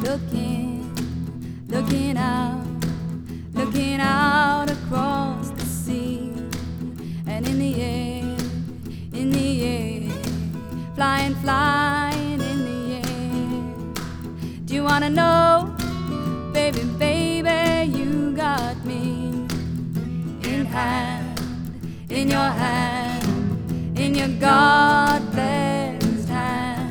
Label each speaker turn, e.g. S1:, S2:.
S1: looking out across the sea, and in the air, flying in the air. Do you wanna know, baby, baby, you got me in your hand, in your garden.